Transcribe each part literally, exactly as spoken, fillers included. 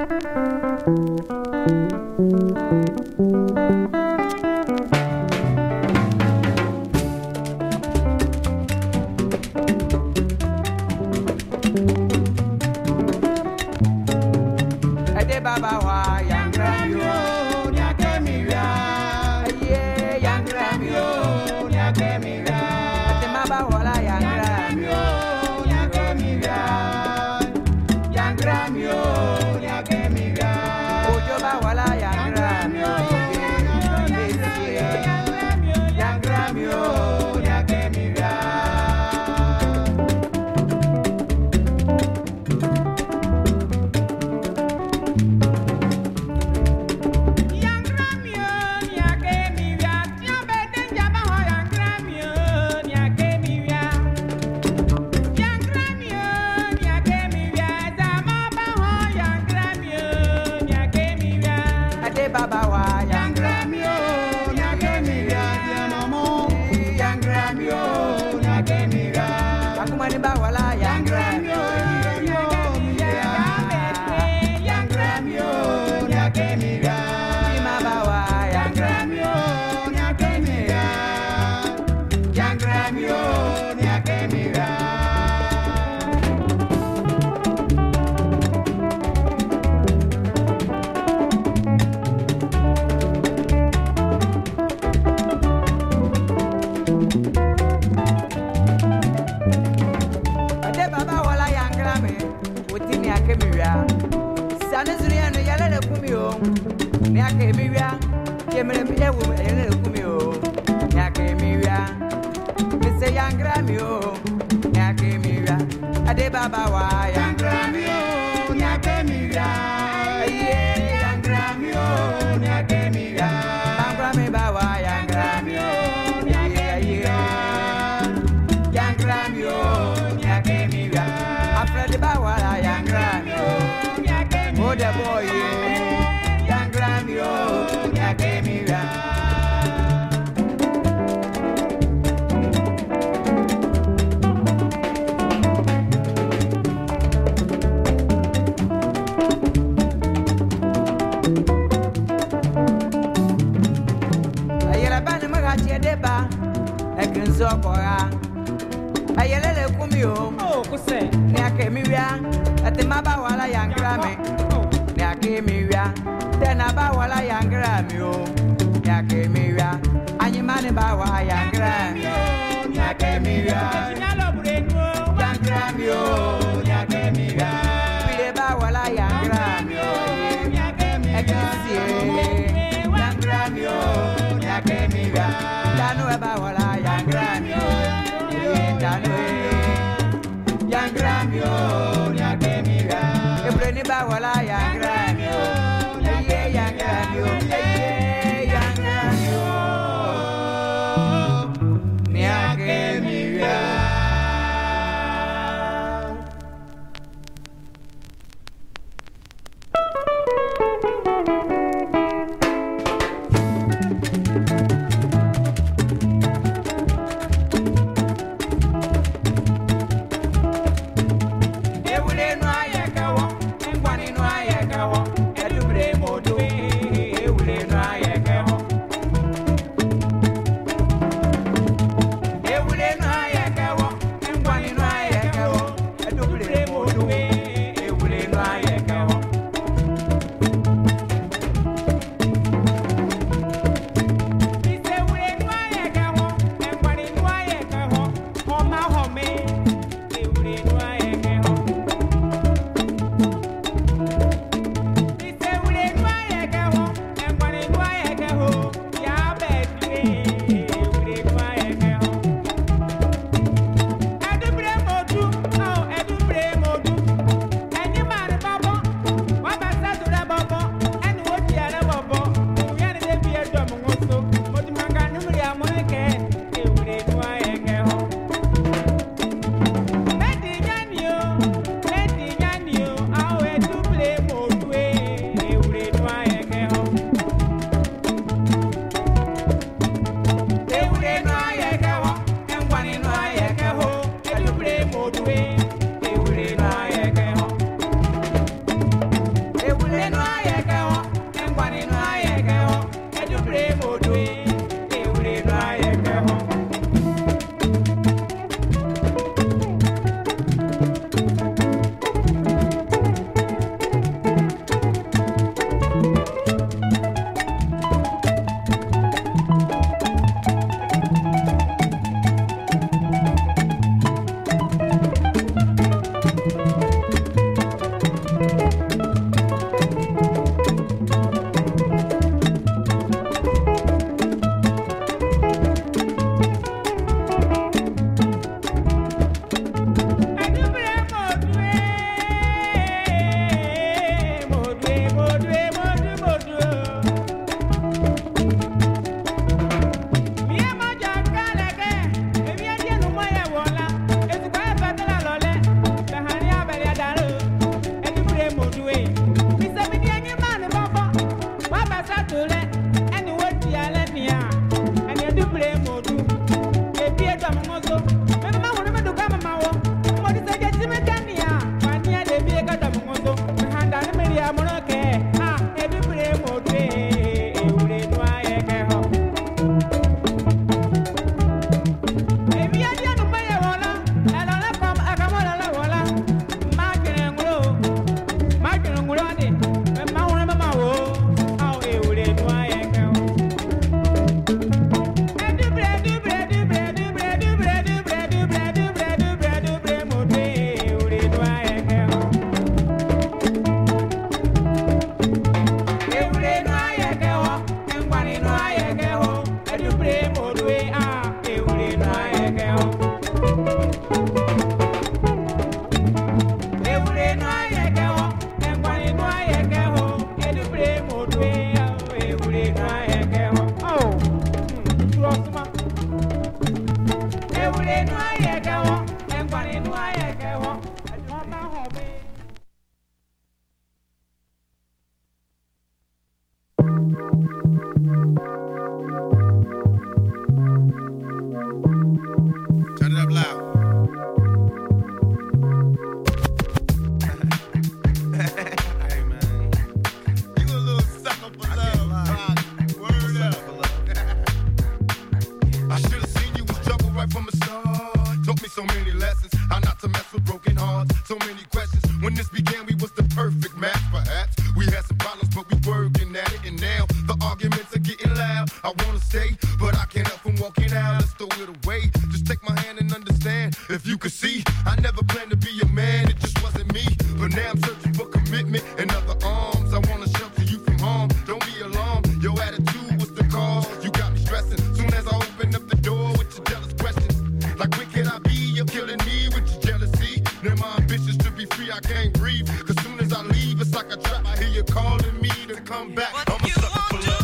Baba many questions. When this began, we was the perfect match, perhaps. We had some problems, but we working at it. And now the arguments are getting loud. I wanna stay, but I can't help from walking out. Let's throw it away. Just take my hand and understand. If you could see, I never planned to be a man. It just wasn't me. But now I'm searching for commitment and other arms. I wanna shelter you from harm. Don't be alarmed. Your attitude was the cause. You got me stressing. Soon as I open up the door with your jealous questions. Like, where can I be? You're killing me with your jealousy. Now my ambitions to be free, I can't breathe. Cause soon as I leave, it's like a trap. I hear you calling me to come back. What I'm a sucker for love.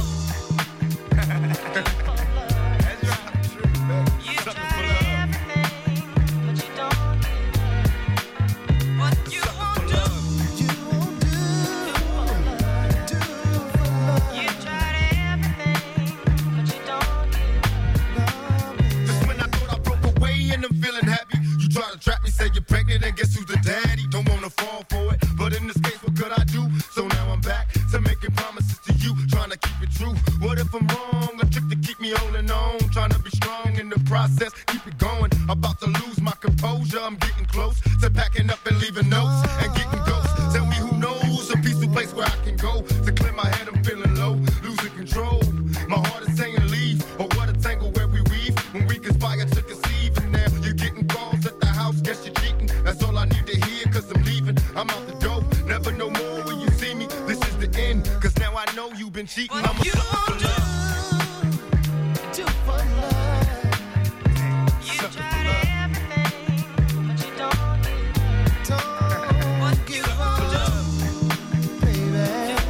That's right. You tried everything, but you don't get what you won't do. You won't do, do for love. You tried everything, but you don't get. Just when I thought I broke away and I'm feeling happy, you try to trap me, say you're pregnant, and guess who's the daddy? Don't wanna fall for it, but in this case, what could I do? So now I'm back to making promises to you, trying to keep it true. What if I'm wrong? A trick to keep me holding on, trying to be strong in the process, keep it going. About to lose my composure, I'm getting close to packing up and leaving notes and getting ghosts. Tell me who knows a peaceful place where I can go to clear my head. I'm feeling low, losing control. My heart is saying leave, or what a tangle where we weave when we conspire to conceive. And now you're getting calls at the house, guess you're cheating. That's all I need to hear, cause I'm leaving. I'm out the door, never no more when you see me. This is the end, cause now I know you've been cheating. What I'm a you sucker won't for do. love. Do for love. You Sucker for tried love. everything, but you don't get Don't what you give won't do. up, baby.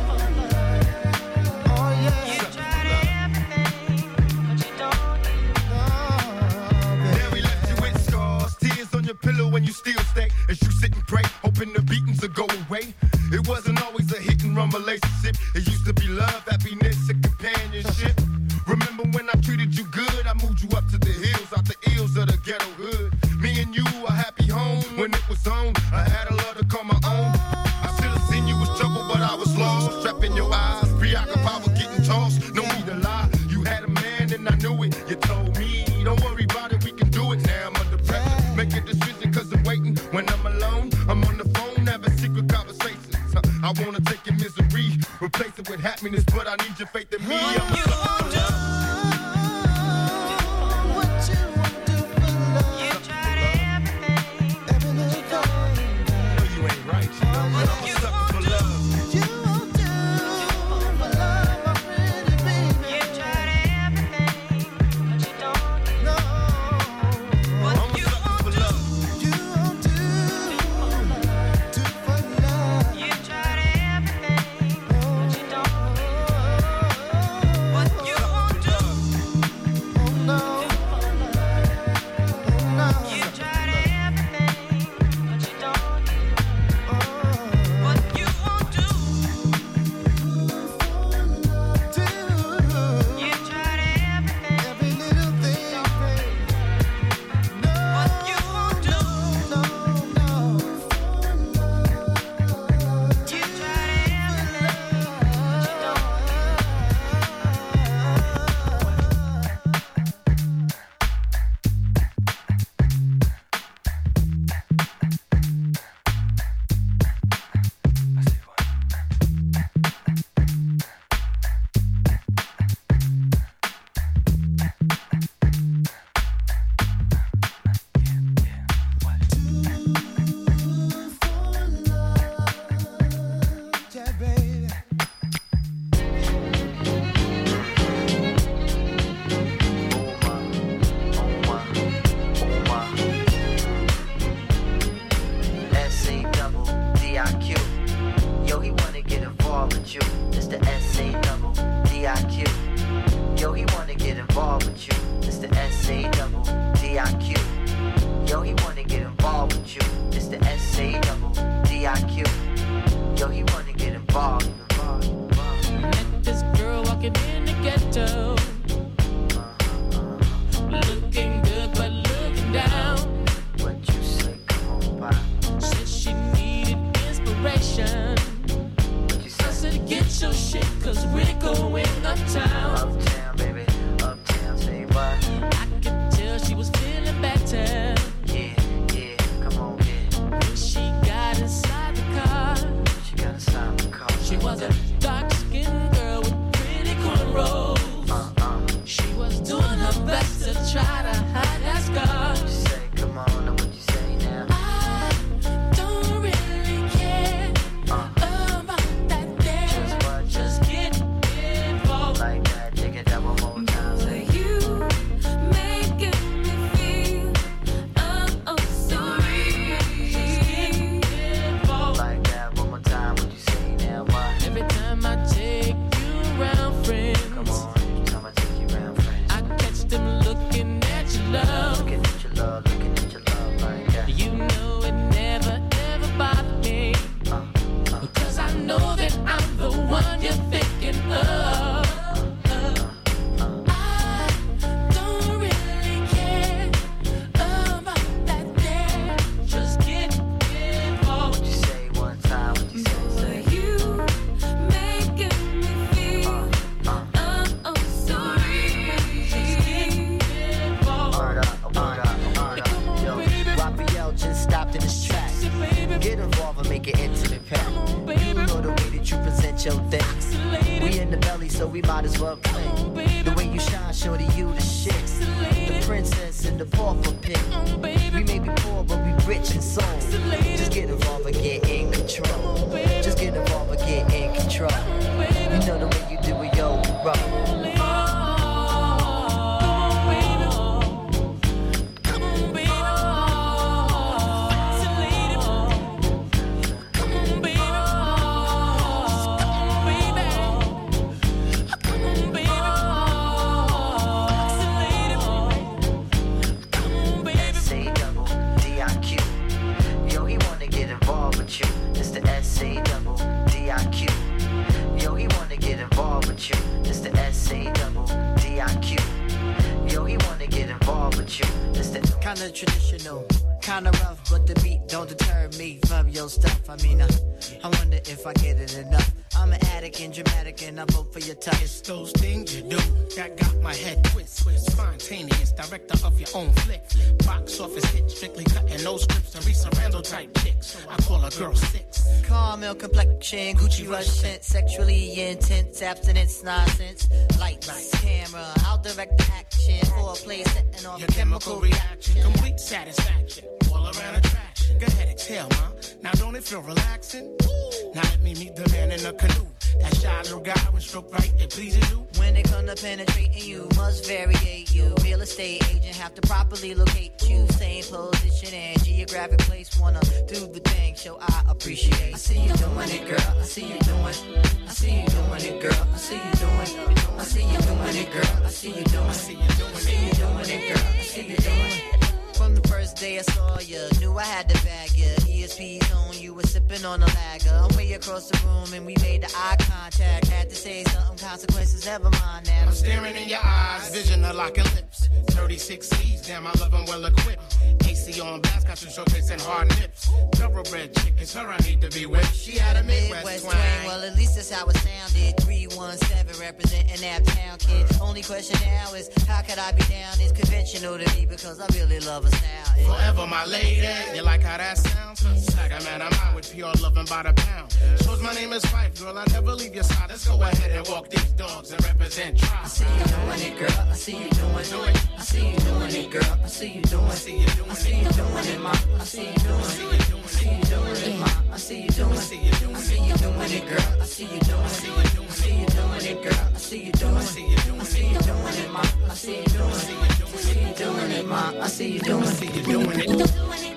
Oh You yeah. tried everything, but you don't get. Oh, Now we left you with scars, tears on your pillow when you still stay. As you sit and pray, hoping the beatings will go away. It wasn't always a hit and run relationship. It used to be love, happiness, and companionship. Remember when I treated you good? I moved you up to the hills, out the ills of the ghetto hood. Me and you, a happy home when it was on. I had a love to call my own. I should have seen you was trouble, but I was lost. Trapped in your eyes, preoccupied with getting tossed. No need to lie, you had a man and I knew it. You told me, don't worry about it, we can do it. Now I'm under pressure, make a decision cause I'm waiting. When I'm alone, I'm on the phone, having secret conversations. I wanna take your misery, replace it with happiness, but I need your faith in me. I'm a You sucker won't for do. love. what you won't do for love. You tried everything, Every little thing. No, you ain't right. You know, but I'm a You sucker won't for do. love. You won't do for love, my pretty baby. You tried everything, but you don't get No. what I'm a you sucker won't for do. love. You won't do, do for love. You tried everything, but you don't get what you won't do. Oh no. Oh no. You tried everything, but you don't get Oh. what you won't do. Do You tried everything, every little thing, baby. No. what you won't do. No, no. You tried everything, but you don't. Yeah, baby. S A double D I Q. Yo, he wanna get involved with you. It's the S A double D I Q. Yo, he wanna get involved with you. It's the S A double D I Q. Yo, he wanna get involved with you. It's the S A double D I Q. Yo, he wanna get involved. involved, involved. Met this girl walking in the ghetto, looking good but looking down. What you say? Come on, pop. Said she needed inspiration. What you I say? said get your shit cause we're going uptown. Uptown, baby. Uptown, say make it intimate, pal. You know the way that you present your things. We in the belly, so we might as well play. The way you shine, shorty, you the shit. The princess and the pauper pick. We may be poor, but we rich in soul. Just get involved and get in control. Just get involved and get in control. You know the way you do it, yo, roll. Kinda traditional, kinda rough, but the beat don't deter me from your stuff. I mean, uh, I wonder if I get it enough. I'm an addict and dramatic, and I vote for your touch. It's those things you do that got my head twist. Spontaneous, director of your own flick. Box office hit, strictly cutting no scripts. Teresa Randall type chicks. I call her girl six. Caramel complexion, Gucci rush scent, sexually intense, abstinence, nonsense. Lights, camera, I'll direct the action for a play setting off your chemical reaction. Complete satisfaction, all around attraction. Go ahead, exhale, ma. Now don't it feel relaxing? Now let me meet the man in the canoe. That shy little guy with stroke right, it pleases you. When it comes to penetrating, you must variate you. Real estate agent have to properly locate you. Same position and geographic place. Wanna do the thing, show I appreciate. I see you doing it, girl. I see you doing. I see you doing it, girl. I see you doing. I see you doing it, girl. I see you doing. I see you doing. I see you doing it, girl. I see you doing. From the first day I saw you, knew I had to bag you. E S P's on you, were sipping on a lager. I'm way across the room and we made the eye contact. Had to say something, consequences, never mind now. I'm staring in your eyes, vision of locking lips. thirty-six C's, damn, I love them well equipped. A C on blast, got you showcasing hard nips. Thoroughbred chick, it's her I need to be with. She had a Midwest, Midwest twang. twang. Well, at least that's how it sounded. three one seven representing that town kid. Only question now is, how could I be down? It's conventional to me because I really love a sound. Forever my lady, you like how that sounds? Swagger man, I'm out with pure loving by the pound. Shows my name is Fife, girl, I never leave your side. Let's go ahead and walk these dogs and represent tribe. I see you doing it, girl. I see you doing it. I see you doing it, girl. I see you doing it. I see you doing it. I see you doing it, ma. I see you doing it. I see you doing it, ma. I see you doing it. I see you doing it, girl. I see you doing it. I see you doing it, girl. I see you doing it. I see you doing it, ma. I see you doing it. I see you doing it, ma. I see you doing it. I see you doing it.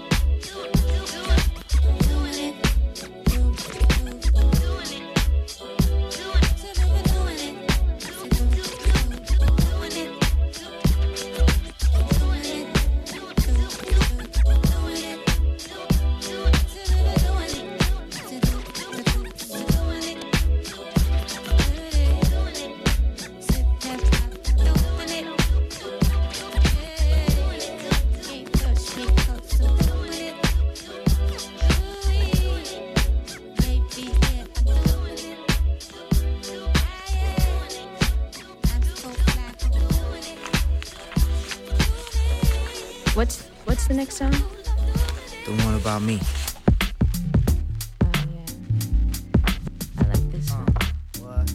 What's what's the next song? The one about me. Oh yeah, I like this one. What?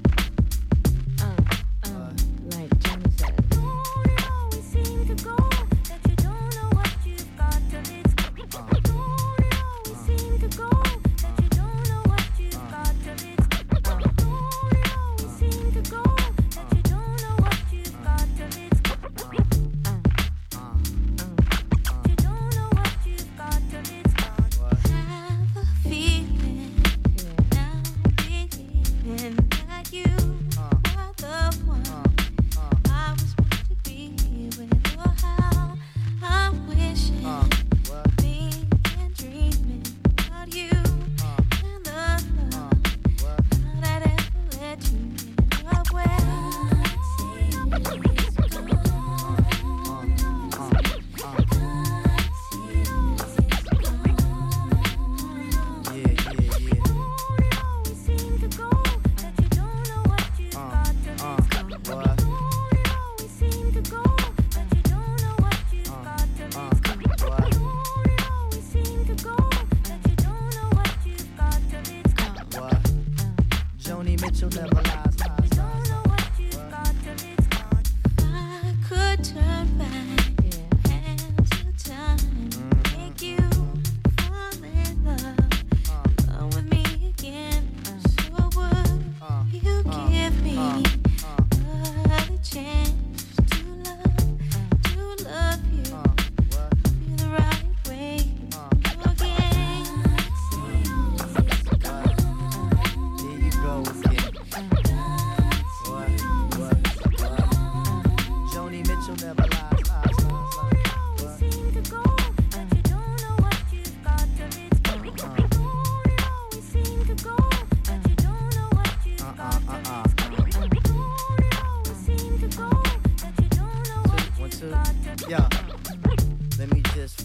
Uh, um, like Johnny said.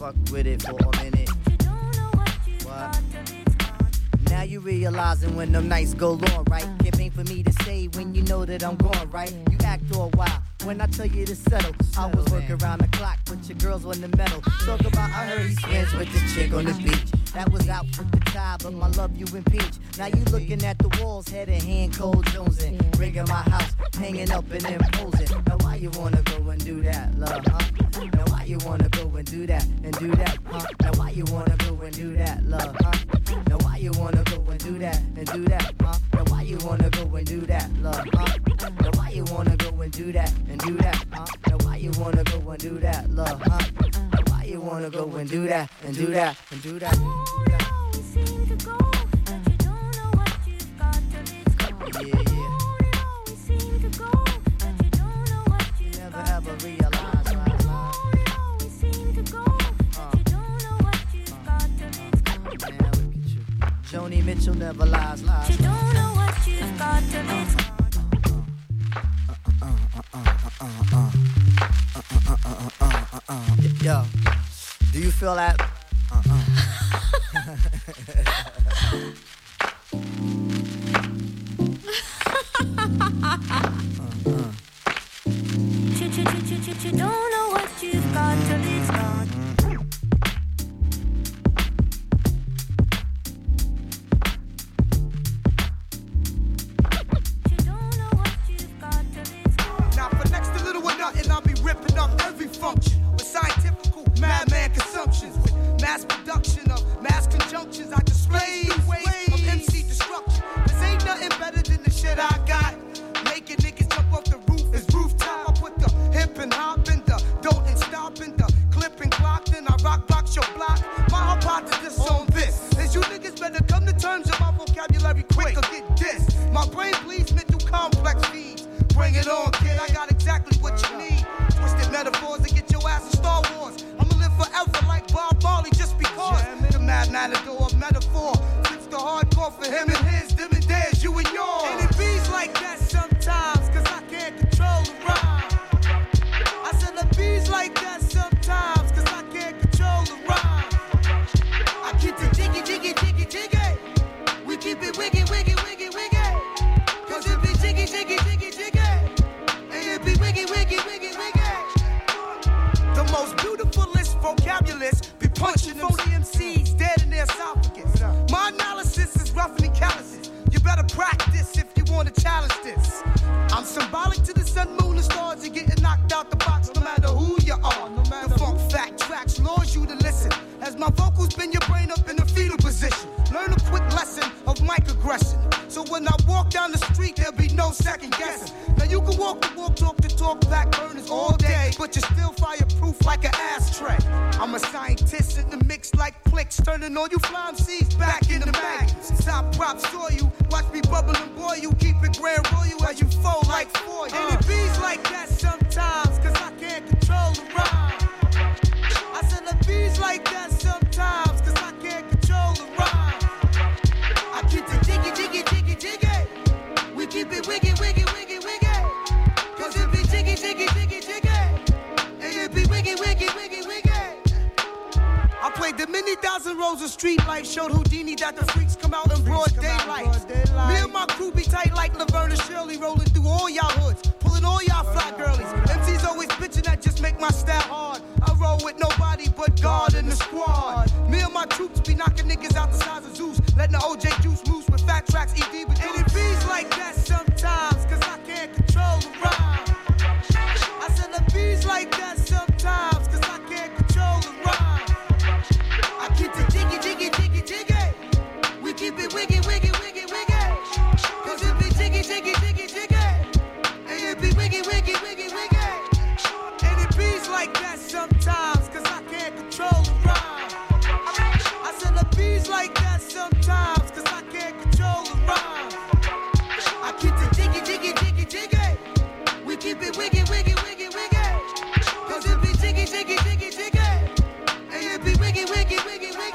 fuck with it for a minute. What? Now you realizing when them nights go long, right? It ain't for me to say when you know that I'm gone, right? You act all wild when I tell you to settle. I was working around the clock, but your girls on the metal. Talk about I heard he's friends with the chick on the beach. That was out with the tie, but my love you impeach. Now you looking at the walls, head in hand, cold jonesing. Rigging my house, hanging up and imposing. Now why you wanna go and do that, love, huh? Now why you wanna go and do that, and do that, huh? Now why you wanna go and do that, love, huh? Now why you wanna go and do that, and do that, huh? Now why you wanna go and do that, love, huh? Now why you wanna go and do that, and do that, huh? Now why you wanna go and do that, love, huh? Now why you wanna go and do that, and do that, and do that? Yeah, yeah. Never ever realize, right? Joni Mitchell never lies, lies. You don't know what you've got till it's gone. Yo, do you feel that? Uh-uh. You don't know what you've got till it's gone. Now for next to little or nothing, I'll be ripping up every function with scientifical madman consumptions, with mass production of mass conjunctions. I display waves of M C destruction. Cause ain't nothing better than the shit I got. Making niggas jump off the roof is rooftop. I put the hip and hop in the don't and stop in the clip and clock. Then I rock box your block. My hypothesis on this is you niggas better come to terms with my vocabulary quick or get dissed. My brain bleeds mental complex feeds. Bring it on, kid, I got exactly what you need. Twisted metaphors to get your ass in Star Wars. I'ma live forever like Bob Marley just because. The mad matador of metaphor fits the hardcore for him and his, them and theirs, you and yours. And it beats like that sometimes, cause I can't control the rhyme. I said it beats like that sometimes, cause I can't control the rhyme. I keep it jiggy, jiggy, jiggy, jiggy. We keep it wiggy, wiggy, wiggy, wiggy. Cause it be jiggy, jiggy, jiggy, jiggy. And it be wiggy, wiggy, wiggy, wiggy. The most beautifulest vocabularists be punching phony M Cs dead in their esophagus. My analysis is roughening calluses. You better practice if you want to challenge this. I'm symbolic to the sun, moon, and stars. You're getting knocked out the box no matter who you are. No matter the funk fact tracks lures you to listen. As my vocals bend your brain up in a fetal position. Learn a quick lesson of microaggression. So when I walk down the street, there'll be no second guessing. Now you can walk the walk, talk the talk, back burners all day, but you're still fireproof like an ashtray. I'm a scientist in the mix like Plix, turning all you fly M Cs back in the maggots. Top props saw you, watch me bubble and boil you, keep it grand royal as you fold like foil. And it beats like that sometimes, cause I can't control the rhyme. I said it beats like that sometimes, cause I can't control the rhyme. I keep it jiggy, jiggy, jiggy, jiggy. We keep it wiggy, wiggy, wiggy, wiggy. Cause it be jiggy, jiggy, jiggy, jiggy. And it be wiggy, wiggy, wiggy, wiggy. I played the many thousand rows of street life, showed Houdini that the freaks come out in broad daylight. Me and my crew be tight like Laverne and Shirley, rolling through all y'all hoods, pulling all y'all fly girlies. M Cs always bitching that just make my style hard. I roll with nobody but God in the squad. Me and my troops be knocking niggas out the size of Zeus, letting the O J juice loose with fat tracks, E D with and it beats like that sometimes, cause I can't control the rhyme. I said it beats like that sometimes, cause I can't control the rhyme. I keep it jiggy, jiggy, jiggy, jiggy. We keep it wiggy, wiggy, wiggy, wiggy. Cause it be jiggy, jiggy, jiggy, jiggy. And it be wiggy, wiggy, wiggy, wiggy. And it beats like that sometimes, cause I can't control the rhyme. I said it beats like that sometimes, cause I can't control the rhyme. I keep it jiggy, jiggy, jiggy, jiggy. We keep it wiggy, wiggy, wiggy, wiggy. Cause it be jiggy, jiggy, jiggy, jiggy. And it be wiggy, wiggy, wiggy, wiggy.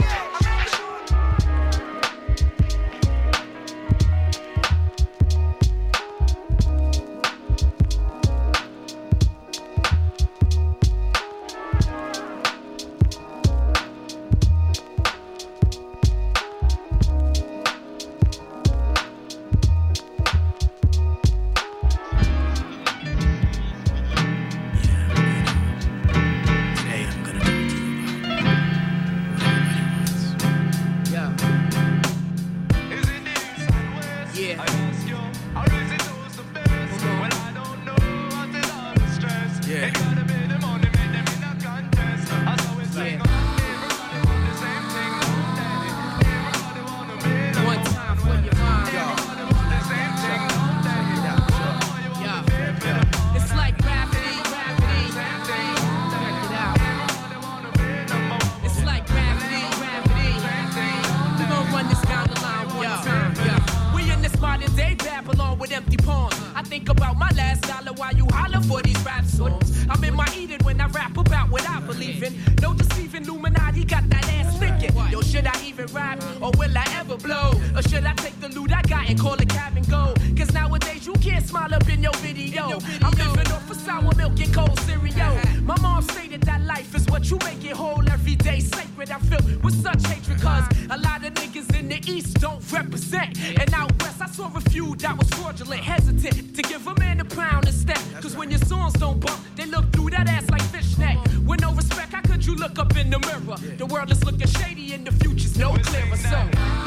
with empty palms. I think about my last dollar while you holler for these rap songs. I'm in my Eden when I rap about what I believe in. No deceiving Illuminati got that ass thinking. Yo, should I even rap or will I ever blow? Or should I take the loot I got and call a cab and go? Cause nowadays you can't smile up in your video. I'm living off of sour milk and cold cereal. My mom stated that life is what you make it whole. Every day sacred. I feel with such hatred cause a lot of niggas in the east don't represent. And out west I saw a few that was fraudulent, hesitant to give a man a pound instead. Cause when your songs don't bump, they look through that ass like fishnet. With no respect, how could you look up in the mirror? The world is looking shady and the future's no clearer. So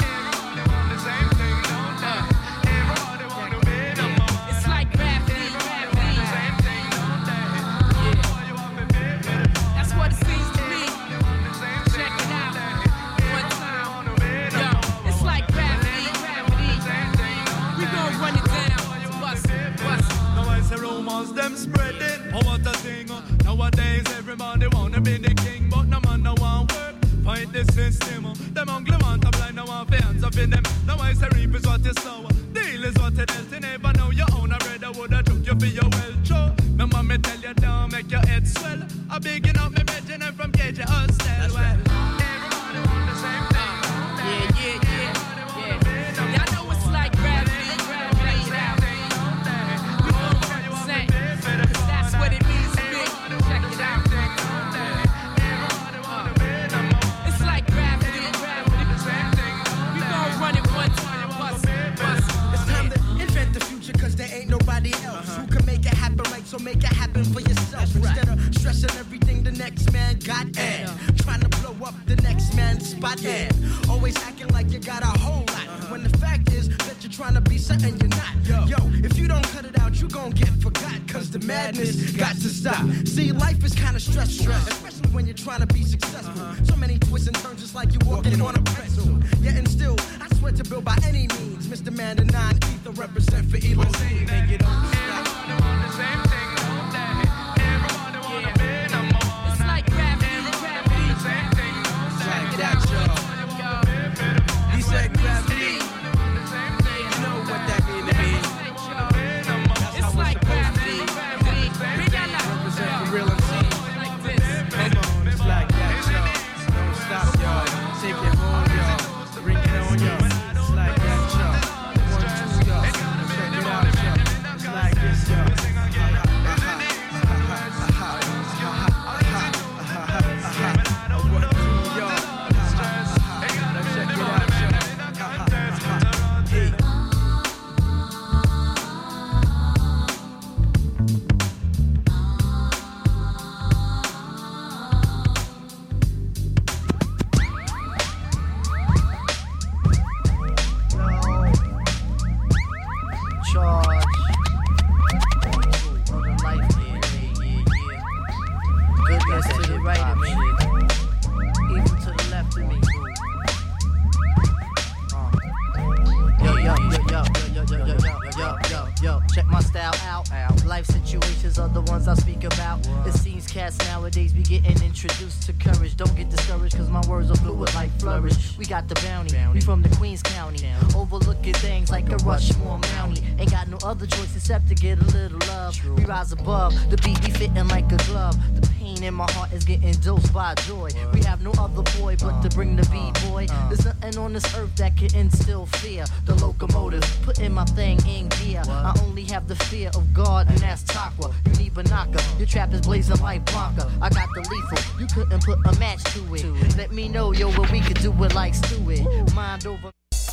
it's like gravity, gravity. Yeah. That's what it seems to me. Check it out. One time. Yo, it's like gravity, gravity. We gon' run it down. Bust it, bust it. Now I say rumors them spreading. Oh, what a thing. Nowadays everybody wanna be the king, but no man no want work. Fight the system. Them ugly want to blind, no one fans up in them. Now I say reap is what you sow. Deal is what it is. You never know your own. I read I woulda took you for your well show. No man me tell you don't make your head swell. I'm bigging up me bedroom and from K J Hostel. Well, everybody want the same thing. Yeah, yeah, yeah, yeah. Y'all know it's like gravity, gravity, gravity. We gon' represent, cause that's what it means to me. Check it out. Uh, it's like gravity, gravity. We gon' run it one time, bust it, bust it. It's time to invent the future cause there ain't nobody else who can make it happen right, so make it happen for yourself. Instead of stressing everything the next man got and trying to blow up the next man's spot and always acting like you got a whole lot when the fact is that you're trying to be something you're not. Yo, if you don't cut it out, you gon' get forgot cause the madness got to stop. See, life is kinda stressful, especially when you're trying to be successful. So many twists and turns just like you walking on a pretzel. Yet and still, I swear to build by any means. Mister Man the nine ether represent for Elon. And you don't stop. The same thing, don't they? Everybody wanna be number one. It's like gravity, gravity. The same thing, don't they? Check that, y'all. He said gravity. You know what that mean to me. It's like gravity, gravity. Bring that out. Represent the real M C. Like this. Come on, it's like that, y'all. Don't stop, y'all. Take it home, y'all. Bring it on, y'all. It's like that, y'all. One, two, y'all. Check it out, y'all. It's like this, y'all. One, two, y'all. Check it out, y'all. Hey. Charge. On the life, yeah, yeah, yeah, yeah. Goodness to the right of me. Evil to the left of me. Uh. Yo, yo, yo, yo, yo, yo, yo, yo, yo, yo, yo. Check my style out. Life situations are the ones I speak about. It seems cats nowadays be getting introduced to courage. Don't get discouraged cause my words are fluid like flourish. We got the bounty, we from the Queens County. Overlooking things like a Rushmore Mountie. Ain't got no other choice except to get a little love. We rise above, the beat be fitting like a glove. The pain in my heart is getting dosed by joy. We have no other boy but to bring the B-boy. There's nothing on this earth that can instill fear. The locomotive, putting my thing in gear. I only have the fear of God and that's Takwa. You need Banaka, your trap is blazing like Blanca. I got the lethal, you couldn't put a match to it. Let me know, yo, what we could do it like Stewie. Mind over